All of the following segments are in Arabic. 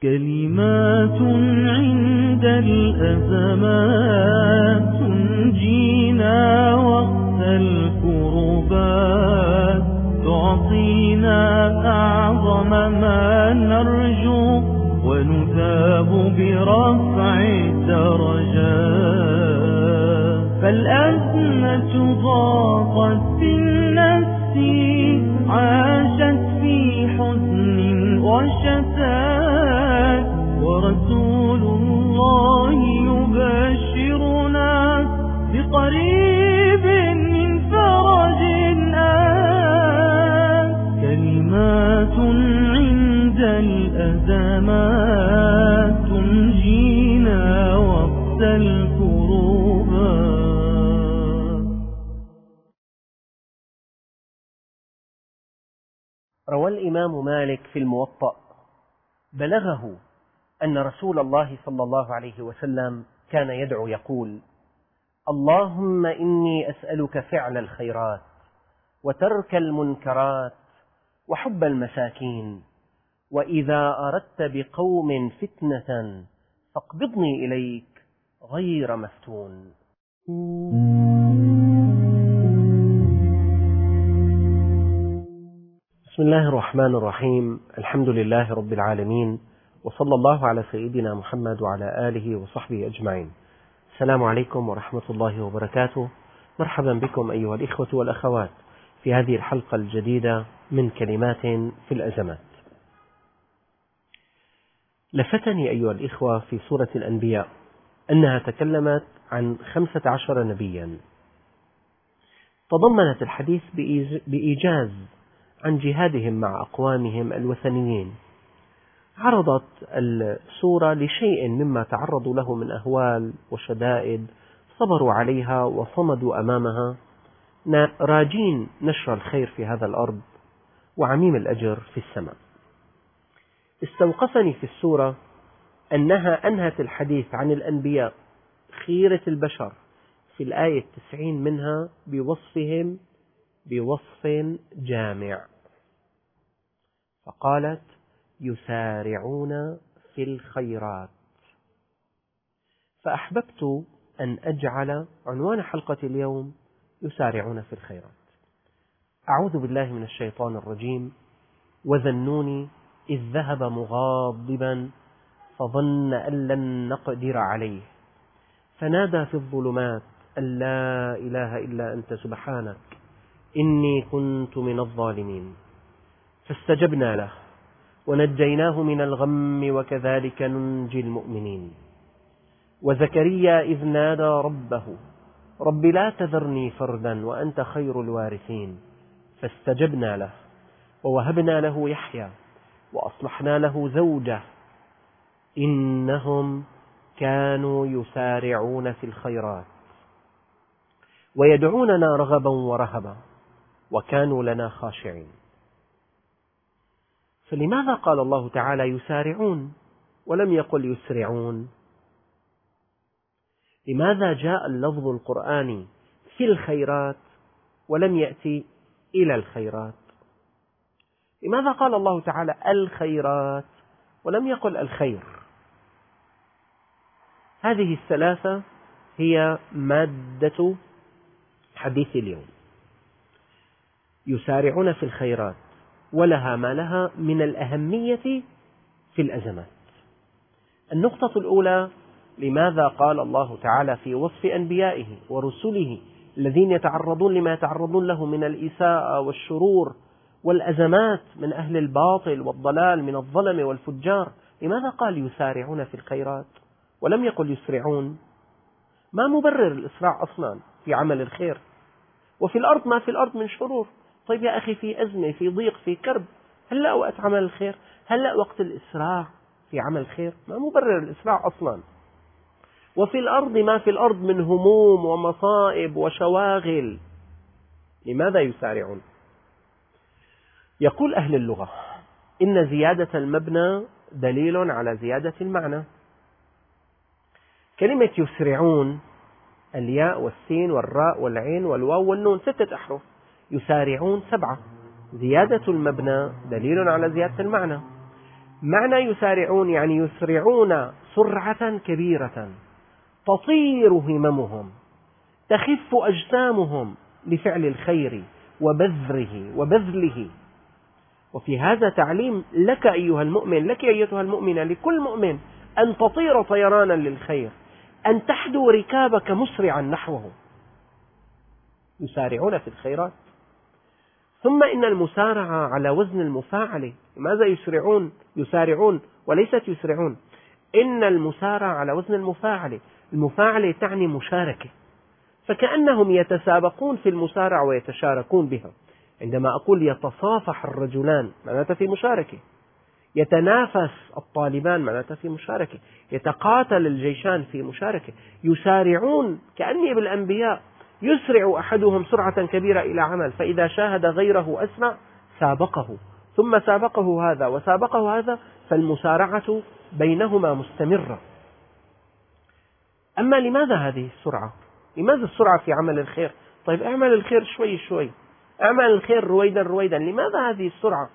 كلمات عند الأزمات تنجينا وقت الكربات، تعطينا أعظم ما نرجو ونثاب برفع الدرجات. فالأزمة ضاقت بالنفس، عاشت في حزن وشتات، ورسول الله يبشرنا بقريب من فرج آت. كلمات عند الأزمات تنجينا وقت الكروبات. روى الإمام مالك في الموطأ: بلغه أن رسول الله صلى الله عليه وسلم كان يدعو يقول: اللهم إني أسألك فعل الخيرات وترك المنكرات وحب المساكين، وإذا أردت بقوم فتنة فاقبضني إليك غير مفتون. بسم الله الرحمن الرحيم. الحمد لله رب العالمين، وصلى الله على سيدنا محمد وعلى آله وصحبه أجمعين. السلام عليكم ورحمة الله وبركاته. مرحبا بكم أيها الإخوة والأخوات في هذه الحلقة الجديدة من كلمات في الأزمات. لفتني أيها الإخوة في سورة الأنبياء أنها تكلمت عن 15 نبيا، تضمنت الحديث بإيجاز عن جهادهم مع أقوامهم الوثنيين. عرضت السورة لشيء مما تعرضوا له من أهوال وشدائد صبروا عليها وصمدوا أمامها، راجين نشر الخير في هذا الأرض وعميم الأجر في السماء. استوقفني في السورة أنها أنهت الحديث عن الأنبياء خيرة البشر في الآية 90 منها بوصفهم بوصف جامع، فقالت: يسارعون في الخيرات. فأحببت أن أجعل عنوان حلقة اليوم يسارعون في الخيرات. أعوذ بالله من الشيطان الرجيم. وذا النون إذ ذهب مغاضبا فظن أن لن نقدر عليه فنادى في الظلمات أن لا إله إلا أنت سبحانك إني كنت من الظالمين. فاستجبنا له ونجيناه من الغم وكذلك ننجي المؤمنين. وزكريا إذ نادى ربه رب لا تذرني فردا وأنت خير الوارثين. فاستجبنا له ووهبنا له يحيى وأصلحنا له زوجه إنهم كانوا يسارعون في الخيرات ويدعوننا رغبا ورهبا وكانوا لنا خاشعين. فلماذا قال الله تعالى يسارعون ولم يقل يسرعون؟ لماذا جاء اللفظ القرآني في الخيرات ولم يأتي إلى الخيرات؟ لماذا قال الله تعالى الخيرات ولم يقل الخير؟ هذه الثلاثة هي مادة حديث اليوم. يسارعون في الخيرات ولها ما لها من الأهمية في الأزمات. النقطة الأولى: لماذا قال الله تعالى في وصف أنبيائه ورسله الذين يتعرضون لما يتعرضون له من الإساءة والشرور والأزمات من أهل الباطل والضلال من الظلم والفجار، لماذا قال يسارعون في الخيرات ولم يقل يسرعون؟ ما مبرر الإسراع أصلا في عمل الخير؟ وفي الأرض ما في الأرض من شرور. طيب يا أخي، في أزمة، في ضيق، في كرب، هلأ وقت عمل الخير؟ هلأ وقت الإسراع في عمل الخير؟ ما مبرر الإسراع أصلا. وفي الأرض ما في الأرض من هموم ومصائب وشواغل، لماذا يسارعون؟ يقول أهل اللغة إن زيادة المبنى دليل على زيادة المعنى. كلمة يسرعون الياء والسين والراء والعين والواو والنون 6 أحرف، يسارعون 7. زيادة المبنى دليل على زيادة المعنى. معنى يسارعون يعني يسرعون سرعة كبيرة، تطير هممهم، تخف أجسامهم لفعل الخير وبذله. وفي هذا تعليم لك أيها المؤمن، لك أيتها المؤمنة، لكل مؤمن، أن تطير طيرانا للخير، أن تحدو ركابك مسرعا نحوه. يسارعون في الخيرات. ثم إن المسارعة على وزن المفاعلة. لماذا يسارعون وليست يسرعون؟ إن المسارعة على وزن المفاعلة. المفاعلة تعني مشاركة، فكأنهم يتسابقون في المسارعة ويتشاركون بها. عندما أقول يتصافح الرجلان معناته في مشاركة، يتنافس الطالبان معناته في مشاركة، يتقاتل الجيشان في مشاركة. يسارعون كأني بالأنبياء، يسرع أحدهم سرعة كبيرة إلى عمل، فإذا شاهد غيره أسرع سابقه، ثم سابقه هذا وسابقه هذا، فالمسارعة بينهما مستمرة. أما لماذا هذه السرعة؟ لماذا السرعة في عمل الخير؟ طيب اعمل الخير شوي شوي، اعمل الخير رويدا رويدا، لماذا هذه السرعة؟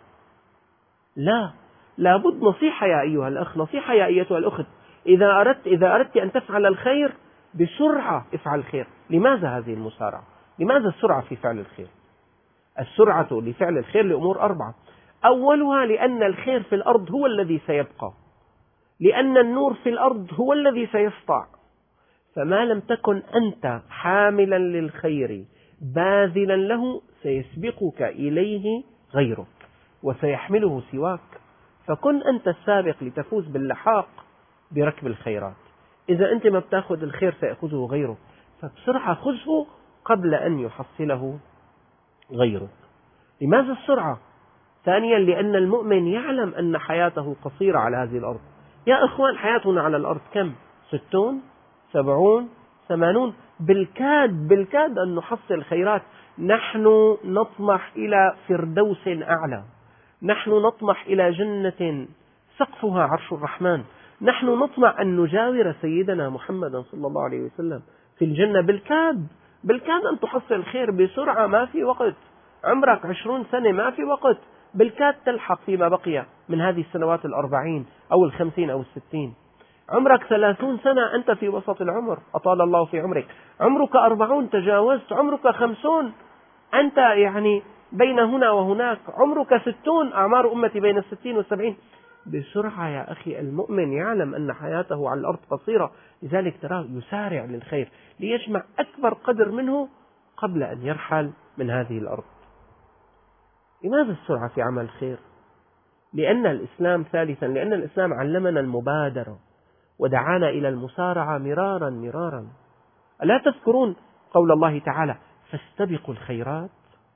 لابد نصيحة يا أيها الأخ، نصيحة يا أيتها الأخت، إذا أردت أن تفعل الخير بسرعة افعل الخير. لماذا هذه المسارعة؟ لماذا السرعة في فعل الخير؟ السرعة لفعل الخير لأمور 4. أولها لأن الخير في الأرض هو الذي سيبقى، لأن النور في الأرض هو الذي سيسطع، فما لم تكن أنت حاملا للخير باذلا له سيسبقك إليه غيرك وسيحمله سواك، فكن أنت السابق لتفوز باللحاق بركب الخيرات. إذا أنت ما بتأخذ الخير سيأخذه غيرك، فبسرعة خذه قبل أن يحصله غيرك. لماذا السرعة؟ ثانيا لأن المؤمن يعلم أن حياته قصيرة على هذه الأرض. يا إخوان حياتنا على الأرض كم؟ 60 70 80، بالكاد أن نحصل خيرات. نحن نطمح إلى فردوس أعلى، نحن نطمح إلى جنة سقفها عرش الرحمن، نحن نطمع أن نجاور سيدنا محمد صلى الله عليه وسلم في الجنة. بالكاد أن تحصل الخير بسرعة، ما في وقت. عمرك 20 سنة ما في وقت، بالكاد تلحق فيما بقي من هذه السنوات 40 أو 50 أو 60. عمرك 30 سنة أنت في وسط العمر، أطال الله في عمرك. عمرك 40 تجاوزت، عمرك 50 أنت يعني بين هنا وهناك، عمرك 60 أعمار أمتي بين 60 و70. بسرعة يا أخي، المؤمن يعلم أن حياته على الأرض قصيرة، لذلك تراه يسارع للخير ليجمع أكبر قدر منه قبل أن يرحل من هذه الأرض. لماذا السرعة في عمل الخير؟ لأن الإسلام علمنا المبادرة ودعانا إلى المسارعة مرارا. ألا تذكرون قول الله تعالى فاستبقوا الخيرات؟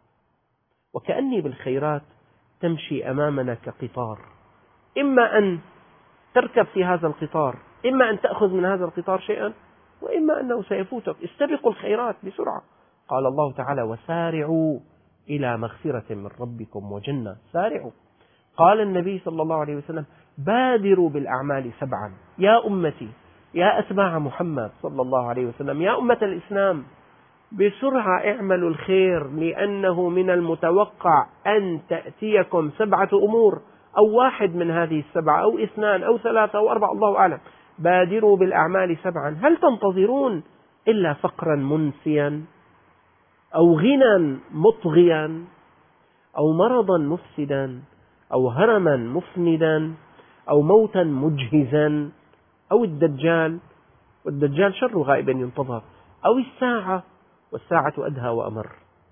وكأني بالخيرات تمشي أمامنا كقطار، إما أن تركب في هذا القطار، إما أن تأخذ من هذا القطار شيئا، وإما أنه سيفوتك. استبقوا الخيرات بسرعة. قال الله تعالى وسارعوا إلى مغفرة من ربكم وجنة. سارعوا. قال النبي صلى الله عليه وسلم بادروا بالأعمال 7. يا أمتي، يا أتباع محمد صلى الله عليه وسلم، يا أمة الإسلام، بسرعة اعملوا الخير، لأنه من المتوقع أن تأتيكم 7 أمور، أو واحد من هذه 7، أو 2 أو 3 أو 4، الله أعلم. بادروا بالأعمال 7. هل تنتظرون إلا فقرا منسيا، أو غنى مطغيا، أو مرضا مفسدا، أو هرما مفندا، أو موتا مجهزا، أو الدجال، والدجال شر غائب ينتظر، أو الساعة، والساعة أدهى وأمر.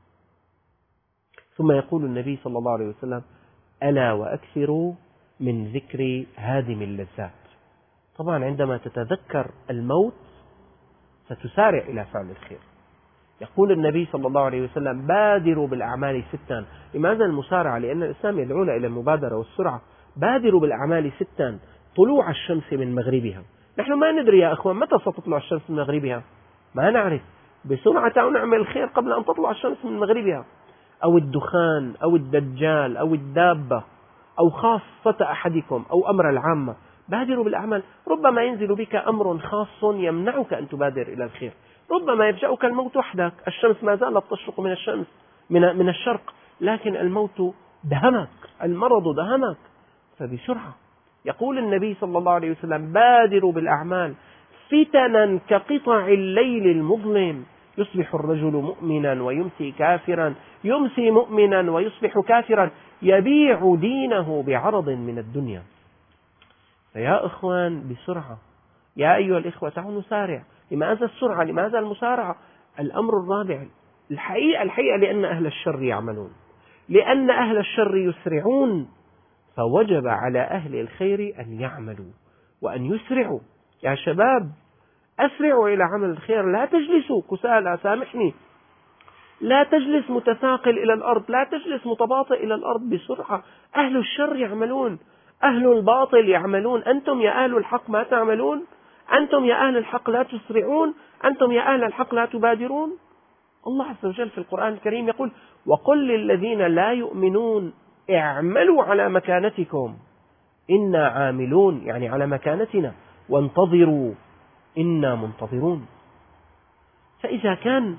ثم يقول النبي صلى الله عليه وسلم ألا وأكثروا من ذكر هادم اللذات. طبعا عندما تتذكر الموت ستسارع إلى فعل الخير. يقول النبي صلى الله عليه وسلم بادروا بالأعمال 6. لماذا المسارعة؟ لأن الإسلام يدعونا إلى المبادرة والسرعة. بادروا بالأعمال 6 طلوع الشمس من مغربها. نحن ما ندري يا أخوان متى ستطلع الشمس من مغربها، ما نعرف. بسرعة نعمل الخير قبل أن تطلع الشمس من مغربها. أو الدخان، أو الدجال، أو الدابة، أو خاصة أحدكم، أو أمر العامة. بادروا بالأعمال. ربما ينزل بك أمر خاص يمنعك أن تبادر إلى الخير. ربما يفجأك الموت وحدك، الشمس ما زالت تشرق من الشرق، لكن الموت دهمك، المرض دهمك، فبسرعة يقول النبي صلى الله عليه وسلم: بادروا بالأعمال فتنا كقطع الليل المظلم، يصبح الرجل مؤمنا ويمسي كافرا، يمسي مؤمنا ويصبح كافرا، يبيع دينه بعرض من الدنيا. فيا إخوان بسرعة، يا أيها الإخوة تعالوا نسارع. لماذا السرعة؟ لماذا المسارعة؟ الأمر الرابع، الحقيقة لأن أهل الشر يعملون، لأن أهل الشر يسرعون، فوجب على أهل الخير أن يعملوا وأن يسرعوا. يا شباب أسرعوا إلى عمل الخير، لا تجلسوا كسالى، سامحني، لا تجلس متثاقل إلى الأرض، لا تجلس متباطئ إلى الأرض، بسرعة. أهل الشر يعملون، أهل الباطل يعملون، أنتم يا أهل الحق ما تعملون؟ أنتم يا أهل الحق لا تسرعون؟ أنتم يا أهل الحق لا تبادرون؟ الله عز وجل في القرآن الكريم يقول: وقل للذين لا يؤمنون اعملوا على مكانتكم إنا عاملون، يعني على مكانتنا، وانتظروا إنا منتظرون. فإذا كان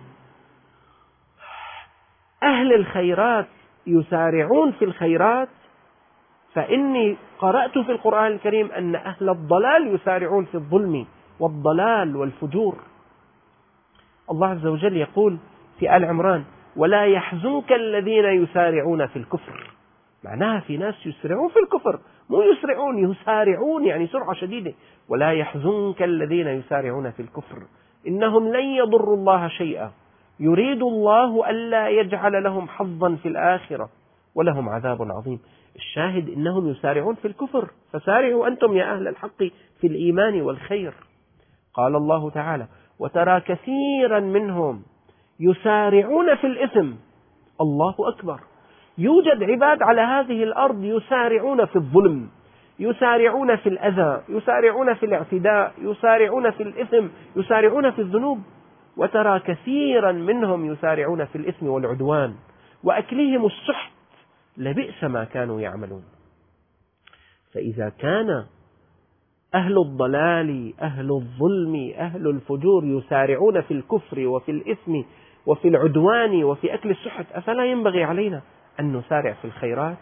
أهل الخيرات يسارعون في الخيرات، فإني قرأت في القرآن الكريم أن أهل الضلال يسارعون في الظلم والضلال والفجور. الله عز وجل يقول في آل عمران: ولا يحزنك الذين يسارعون في الكفر. معناها في ناس يسرعون في الكفر، مو يسرعون، يسارعون، يعني سرعة شديدة. ولا يحزنك الذين يسارعون في الكفر إنهم لن يضروا الله شيئا يريد الله ألا يجعل لهم حظا في الآخرة ولهم عذاب عظيم. الشاهد إنهم يسارعون في الكفر، فسارعوا أنتم يا أهل الحق في الإيمان والخير. قال الله تعالى: وترى كثيرا منهم يسارعون في الإثم. الله أكبر. يوجد عباد على هذه الأرض يسارعون في الظلم، يسارعون في الأذى، يسارعون في الاعتداء، يسارعون في الإثم، يسارعون في الذنوب. وترى كثيرا منهم يسارعون في الإثم والعدوان وأكلهم السحت، لبئس ما كانوا يعملون. فإذا كان أهل الضلال، أهل الظلم، أهل الفجور يسارعون في الكفر وفي الإثم وفي العدوان وفي أكل السحت، أفلا ينبغي علينا أن نسارع في الخيرات؟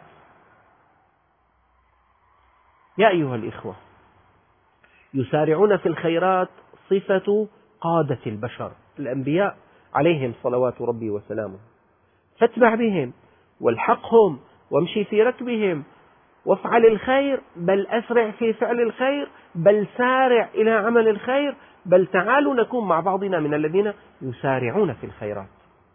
يا أيها الإخوة، يسارعون في الخيرات صفة قادة البشر، الأنبياء عليهم صلوات ربي وسلامه. فاتبع بهم والحقهم وامشي في ركبهم وافعل الخير، بل أسرع في فعل الخير، بل سارع إلى عمل الخير، بل تعالوا نكون مع بعضنا من الذين يسارعون في الخيرات.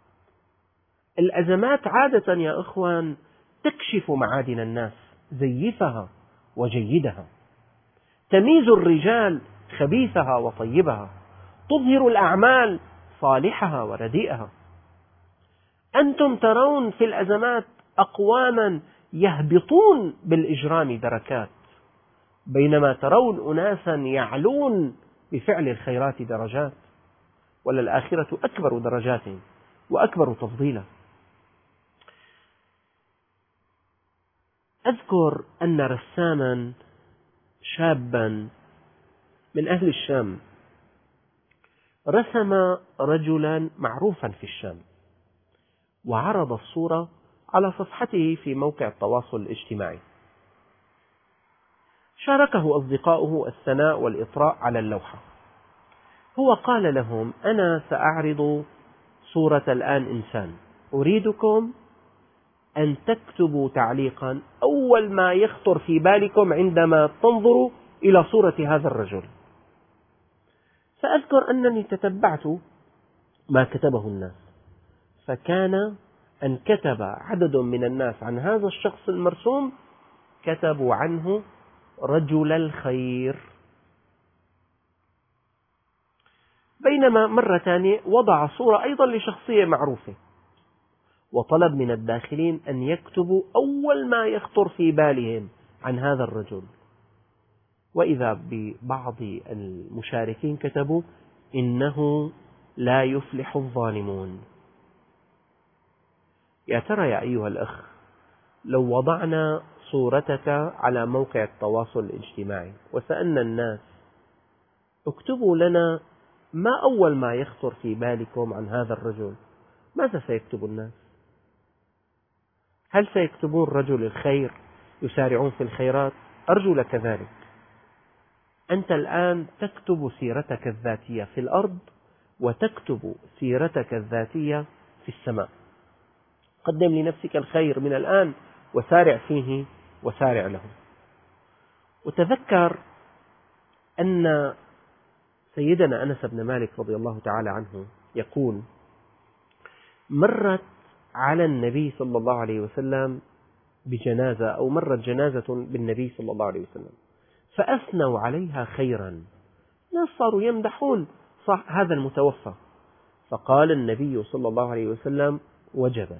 الأزمات عادة يا إخوان تكشف معادن الناس، زيفها وجيدها، تميز الرجال خبيثها وطيبها، تظهر الأعمال صالحها ورديئها. أنتم ترون في الأزمات أقواما يهبطون بالإجرام دركات، بينما ترون أناسا يعلون بفعل الخيرات درجات، وللآخرة أكبر درجات وأكبر تفضيلا. أذكر أن رساما شابا من أهل الشام رسم رجلا معروفا في الشام، وعرض الصورة على صفحته في موقع التواصل الاجتماعي. شاركه أصدقاؤه الثناء والإطراء على اللوحة. هو قال لهم: أنا سأعرض صورة الآن إنسان، أريدكم أن تكتبوا تعليقا أول ما يخطر في بالكم عندما تنظروا إلى صورة هذا الرجل. فأذكر أنني تتبعت ما كتبه الناس، فكان أن كتب عدد من الناس عن هذا الشخص المرسوم، كتبوا عنه رجل الخير. بينما مرة ثانية وضع صورة أيضا لشخصية معروفة، وطلب من الداخلين أن يكتبوا أول ما يخطر في بالهم عن هذا الرجل. وإذا ببعض المشاركين كتبوا: إنه لا يفلح الظالمون. يا ترى يا أيها الأخ، لو وضعنا صورتك على موقع التواصل الاجتماعي وسألنا الناس: اكتبوا لنا ما أول ما يخطر في بالكم عن هذا الرجل، ماذا سيكتب الناس؟ هل سيكتبون رجل الخير، يسارعون في الخيرات، أرجو لك ذلك. أنت الآن تكتب سيرتك الذاتية في الأرض وتكتب سيرتك الذاتية في السماء. قدم لنفسك الخير من الآن وسارع فيه وسارع له. وتذكر أن سيدنا أنس بن مالك رضي الله تعالى عنه يقول: مرت على النبي صلى الله عليه وسلم بجنازة، أو مرت جنازة بالنبي صلى الله عليه وسلم فأثنوا عليها خيرا، الناس صاروا يمدحون هذا المتوفى، فقال النبي صلى الله عليه وسلم: وجبت.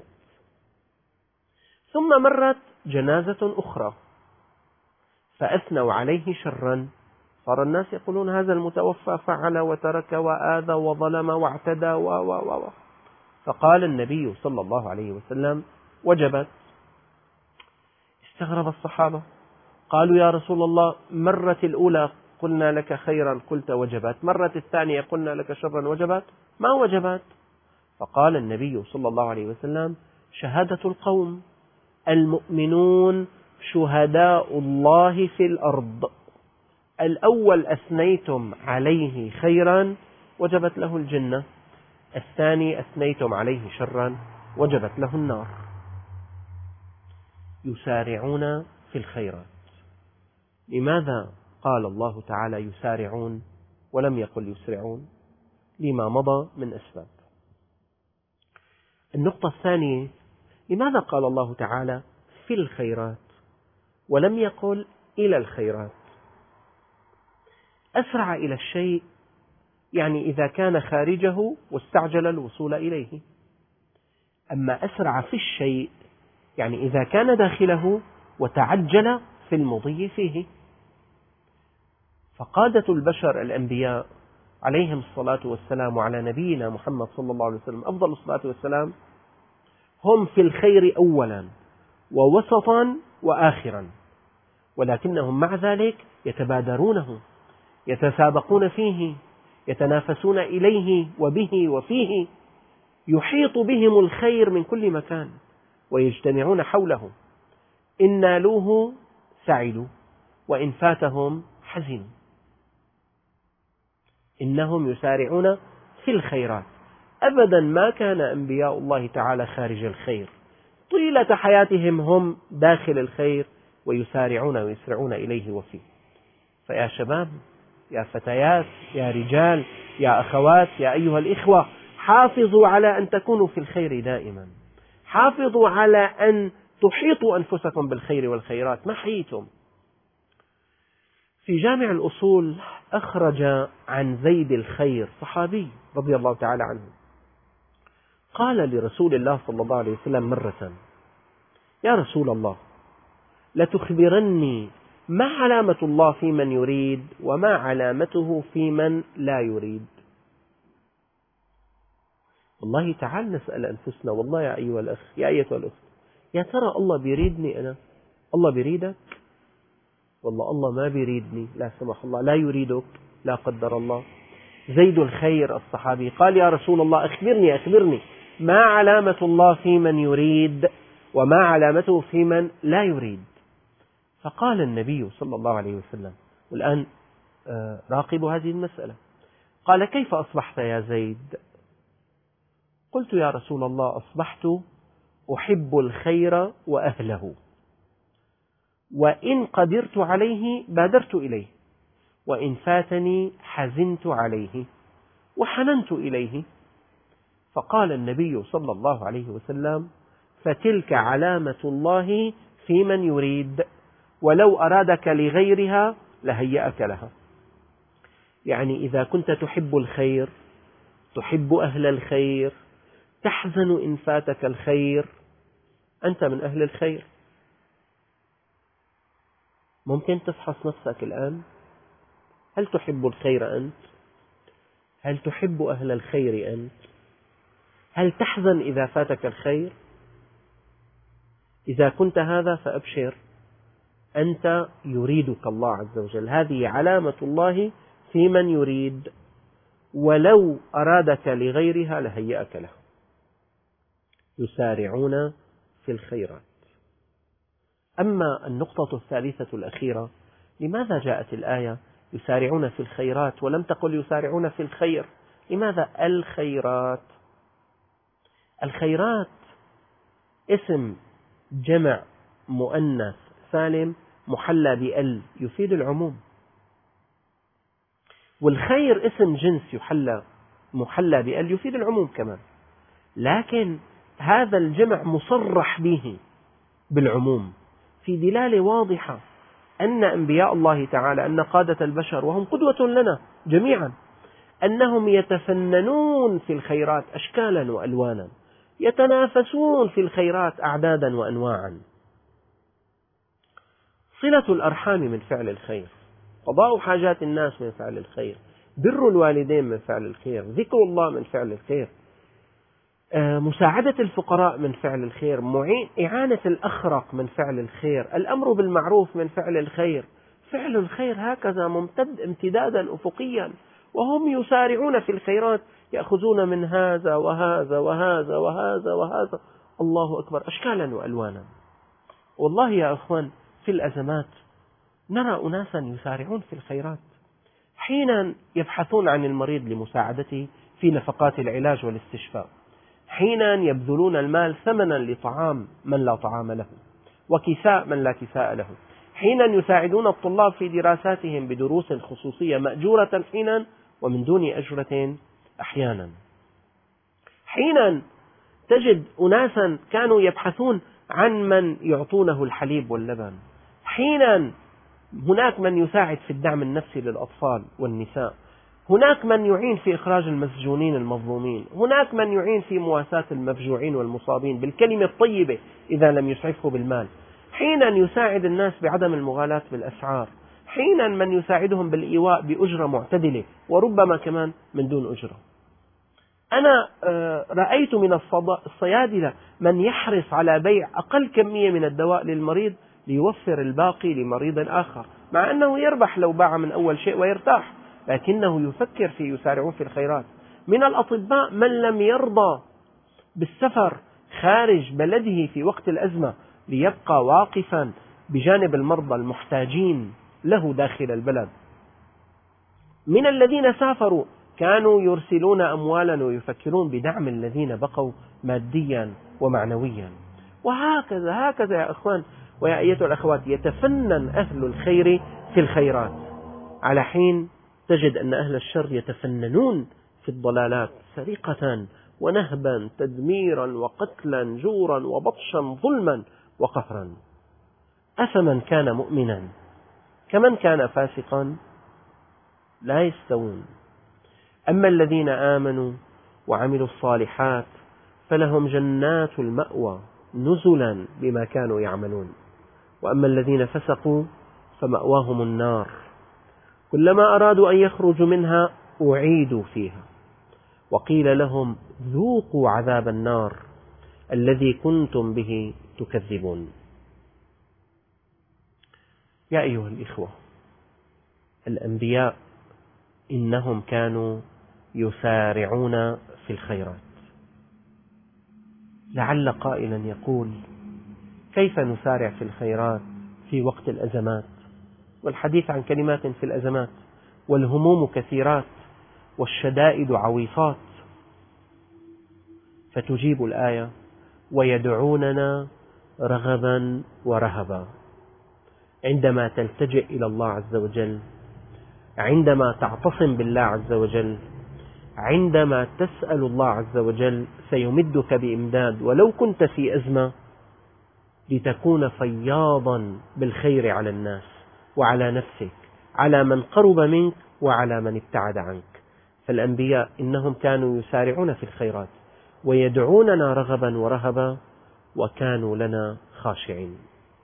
ثم مرت جنازة أخرى فأثنوا عليه شرا، صار الناس يقولون هذا المتوفى فعل وترك وآذى وظلم واعتدى فقال النبي صلى الله عليه وسلم: وجبت. استغرب الصحابة، قالوا: يا رسول الله، مرت الأولى قلنا لك خيرا قلت وجبت، مرت الثانية قلنا لك شرا وجبت، ما وجبت؟ فقال النبي صلى الله عليه وسلم: شهادة القوم، المؤمنون شهداء الله في الأرض، الأول أثنيتم عليه خيرا وجبت له الجنة، الثاني أثنيتم عليه شرا وجبت له النار. يسارعون في الخيرات. لماذا قال الله تعالى يسارعون ولم يقل يسرعون؟ لما مضى من أسباب. النقطة الثانية: لماذا قال الله تعالى في الخيرات ولم يقل إلى الخيرات؟ أسرع إلى الشيء يعني إذا كان خارجه واستعجل الوصول إليه، أما أسرع في الشيء يعني إذا كان داخله وتعجل في المضي فيه. فقادة البشر الأنبياء عليهم الصلاة والسلام وعلى نبينا محمد صلى الله عليه وسلم أفضل الصلاة والسلام هم في الخير أولا ووسطا وآخرا، ولكنهم مع ذلك يتبادرونه، يتسابقون فيه، يتنافسون إليه وبه وفيه، يحيط بهم الخير من كل مكان ويجتمعون حوله. إن نالوه سعدوا وإن فاتهم حزنوا. إنهم يسارعون في الخيرات. أبدا ما كان أنبياء الله تعالى خارج الخير، طيلة حياتهم هم داخل الخير ويسارعون ويسرعون إليه وفيه. فيا شباب، يا فتيات، يا رجال، يا أخوات، يا أيها الإخوة، حافظوا على أن تكونوا في الخير دائما، حافظوا على أن تحيطوا أنفسكم بالخير والخيرات ما حييتم. في جامع الأصول أخرج عن زيد الخير صحابي رضي الله تعالى عنه، قال لرسول الله صلى الله عليه وسلم مرة: يا رسول الله، لتخبرني ما علامة الله في من يريد وما علامته في من لا يريد؟ والله تعال نسأل أنفسنا، والله يا أيها الأخ، يا أيتها الأخت، يا ترى الله بيريدني أنا؟ الله بيريدك؟ والله الله ما بيريدني، لا سمح الله، لا يريدك، لا قدر الله. زيد الخير الصحابي قال: يا رسول الله، أخبرني ما علامة الله في من يريد وما علامته في من لا يريد؟ فقال النبي صلى الله عليه وسلم، والآن راقبوا هذه المسألة، قال: كيف أصبحت يا زيد؟ قلت: يا رسول الله، أصبحت أحب الخير وأهله، وإن قدرت عليه بادرت إليه، وإن فاتني حزنت عليه وحننت إليه. فقال النبي صلى الله عليه وسلم: فتلك علامة الله في من يريد، ولو أرادك لغيرها لهيأك لها. يعني إذا كنت تحب الخير، تحب أهل الخير، تحزن إن فاتك الخير، أنت من أهل الخير. ممكن تفحص نفسك الآن، هل تحب الخير أنت؟ هل تحب أهل الخير أنت؟ هل تحزن إذا فاتك الخير؟ إذا كنت هذا فأبشر، أنت يريدك الله عز وجل، هذه علامة الله في من يريد، ولو أرادك لغيرها لهيأك له. يسارعون في الخيرات. أما النقطة الثالثة الأخيرة لماذا جاءت الآية يسارعون في الخيرات ولم تقل يسارعون في الخير؟ لماذا الخيرات؟ الخيرات اسم جمع مؤنث سالم محلى بأل يفيد العموم، والخير اسم جنس محلى بأل يفيد العموم كمان، لكن هذا الجمع مصرح به بالعموم في دلالة واضحة أن أنبياء الله تعالى، أن قادة البشر وهم قدوة لنا جميعا، أنهم يتفننون في الخيرات أشكالا وألوانا، يتنافسون في الخيرات أعدادا وأنواعا. صلة الأرحام من فعل الخير، قضاء حاجات الناس من فعل الخير، بر الوالدين من فعل الخير، ذكر الله من فعل الخير، مساعدة الفقراء من فعل الخير، إعانة الأخرق من فعل الخير، الأمر بالمعروف من فعل الخير. فعل الخير هكذا ممتد امتدادا أفقيا، وهم يسارعون في الخيرات، يأخذون من هذا وهذا وهذا وهذا وهذا، الله أكبر، أشكالا وألوانا. والله يا أخوان في الأزمات نرى أناسا يسارعون في الخيرات، حينا يبحثون عن المريض لمساعدته في نفقات العلاج والاستشفاء، حينا يبذلون المال ثمنا لطعام من لا طعام له وكساء من لا كساء له، حينا يساعدون الطلاب في دراساتهم بدروس خصوصية مأجورة حينا ومن دون أجرة أحيانا، حينا تجد أناسا كانوا يبحثون عن من يعطونه الحليب واللبن، حينا هناك من يساعد في الدعم النفسي للأطفال والنساء، هناك من يعين في إخراج المسجونين المظلومين، هناك من يعين في مواساة المفجوعين والمصابين بالكلمة الطيبة إذا لم يسعفه بالمال، حينا يساعد الناس بعدم المغالاة بالأسعار، حينا من يساعدهم بالإيواء بأجرة معتدلة وربما كمان من دون أجرة. أنا رأيت من الصيادلة من يحرص على بيع أقل كمية من الدواء للمريض ليوفر الباقي لمريض آخر، مع أنه يربح لو باع من أول شيء ويرتاح، لكنه يفكر في يسارعون في الخيرات. من الأطباء من لم يرضى بالسفر خارج بلده في وقت الأزمة ليبقى واقفا بجانب المرضى المحتاجين له داخل البلد. من الذين سافروا كانوا يرسلون أموالا ويفكرون بدعم الذين بقوا ماديا ومعنويا. وهكذا يا أخوان ويا أيتها الأخوات يتفنن أهل الخير في الخيرات، على حين تجد أن أهل الشر يتفننون في الضلالات سرقة ونهبا تدميرا وقتلا جورا وبطشا ظلما وقهرا. أفمن كان مؤمنا كمن كان فاسقا لا يستوون، أما الذين آمنوا وعملوا الصالحات فلهم جنات المأوى نزلا بما كانوا يعملون، وأما الذين فسقوا فمأواهم النار كلما أرادوا أن يخرجوا منها أعيدوا فيها وقيل لهم ذوقوا عذاب النار الذي كنتم به تكذبون. يا أيها الإخوة، الأنبياء إنهم كانوا يسارعون في الخيرات. لعل قائلا يقول: كيف نسارع في الخيرات في وقت الأزمات؟ والحديث عن كلمات في الأزمات، والهموم كثيرات والشدائد عويصات. فتجيب الآية: ويدعوننا رغبا ورهبا. عندما تلتجئ إلى الله عز وجل، عندما تعتصم بالله عز وجل، عندما تسأل الله عز وجل سيمدك بإمداد ولو كنت في أزمة، لتكون فياضا بالخير على الناس وعلى نفسك، على من قرب منك وعلى من ابتعد عنك. فالأنبياء إنهم كانوا يسارعون في الخيرات ويدعوننا رغبا ورهبا وكانوا لنا خاشعين.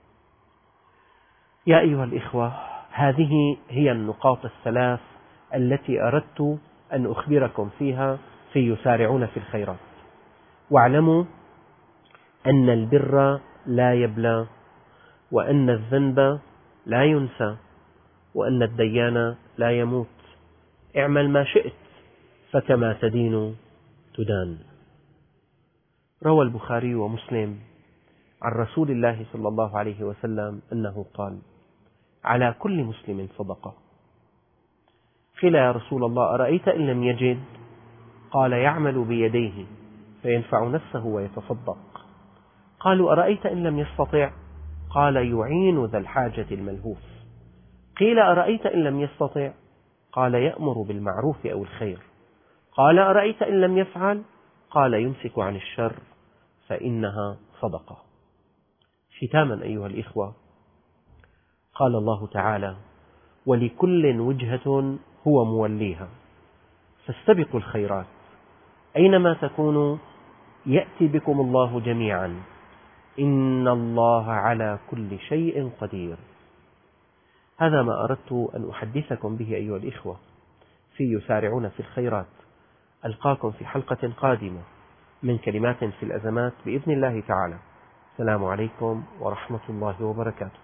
يا أيها الإخوة، هذه هي النقاط الثلاث التي أردت أن أخبركم فيها في يسارعون في الخيرات. واعلموا أن البر لا يبلى، وأن الذنب لا ينسى، وأن الديان لا يموت. اعمل ما شئت فكما تدين تدان. روى البخاري ومسلم عن رسول الله صلى الله عليه وسلم أنه قال: على كل مسلم صدقة. قيل يا رسول الله أرأيت إن لم يجد؟ قال يعمل بيديه فينفع نفسه ويتصدق. قالوا أرأيت إن لم يستطع؟ قال يعين ذا الحاجة الملهوف. قيل أرأيت إن لم يستطع؟ قال يأمر بالمعروف أو الخير. قال أرأيت إن لم يفعل؟ قال يمسك عن الشر فإنها صدقة. ختاما أيها الإخوة، قال الله تعالى ولكل وجهة هو موليها فاستبقوا الخيرات أينما تكونوا يأتي بكم الله جميعا إن الله على كل شيء قدير. هذا ما أردت أن أحدثكم به أيها الإخوة في يسارعون في الخيرات. ألقاكم في حلقة قادمة من كلمات في الأزمات بإذن الله تعالى. السلام عليكم ورحمة الله وبركاته.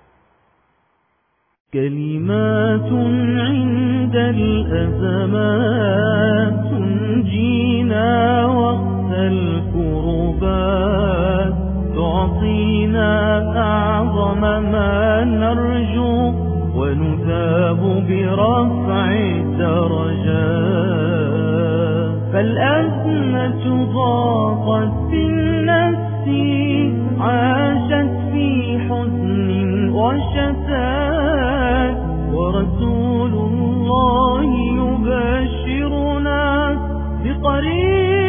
كلمات عند الأزمات تنجينا وقت الكربات، تعطينا أعظم ما نرجو ونثاب برفع الدرجات. فالأزمة ضاقت بالنفس، عاشت في حزن وشتات، ورسول الله يبشرنا بقريب